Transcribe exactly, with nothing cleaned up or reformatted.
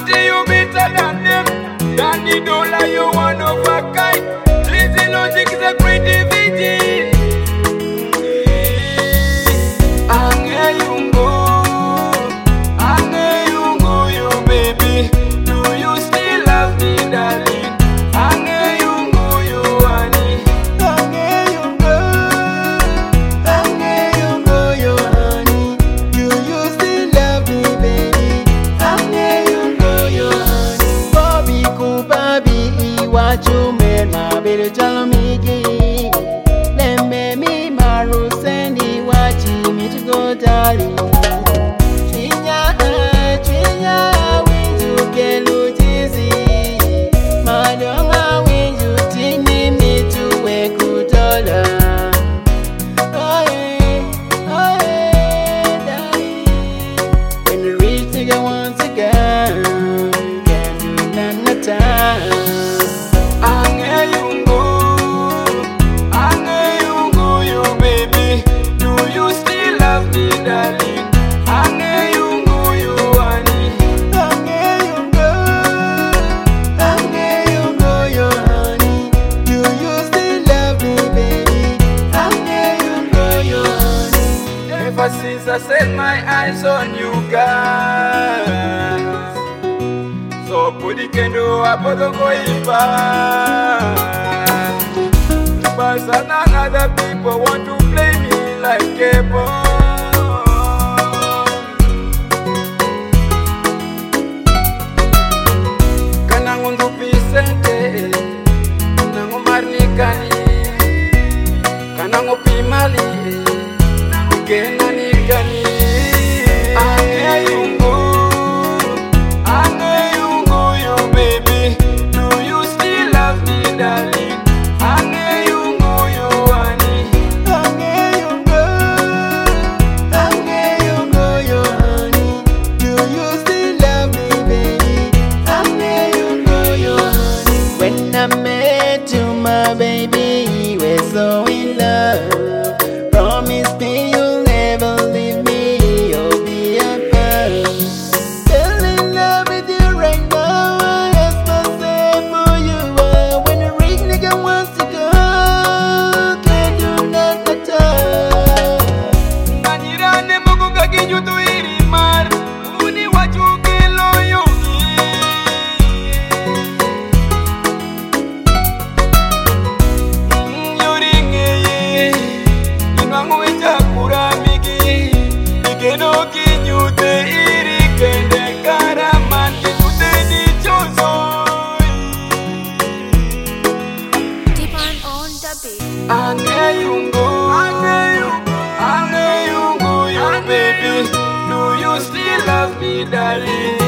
say you better than them. Danny Dola, you one of a kind. Lizzy Logic is a creativity. Ange yungo, ange yungo, you baby. Do you still love me, darling? Ange yungo, you honey. Ange yungo, ange yungo, you honey. Do you still love me, baby? Ange yungo, you honey. Bobby Kubabi, what you made my baby tell me. Let me maru sendi wachi me to go darling. Chinya, chinya, when you get lujizi. Madonga when you tini me to a good dollar. Oh yeah, oh yeah, darling. When the rich nigga wants to go, can't do none of time. Ange yungo, ange yungo, you baby. Do you still love me, darling? Ange yungo, you honey. Ange yungo, ange yungo, you honey. Do you still love me, baby? Ange yungo, you honey. Ever since I set my eyes on you, girl. So put the candle up on the goiba. But some other people want to play me like a ball. Kanangu pisente, kanangu marnikani, kanangu pimali, kena nikani. Ange yungo, ange yungo, you baby. Do you still love me, darling? Ange yungo, you honey. Ange yungo, ange yungo, you honey. Do you still love me, baby? Ange yungo, you honey. When I met you, my baby, we're so in love. Promise me you'll never leave me or be apart. Fell in love with you right now. I ask myself for you. Uh, when a rich nigga wants to go, can't do nothing at all. Nanyirane mugu kakinyu tu irimar. Uni wachuke loyo. Yoringe inwangu echakura miki. Ikeno kinyu te irikende karaman kinyu te dichoso. Depend on the beat. Ange yungo, ange yungo, ange yungo, you baby. Do you still love me, darling?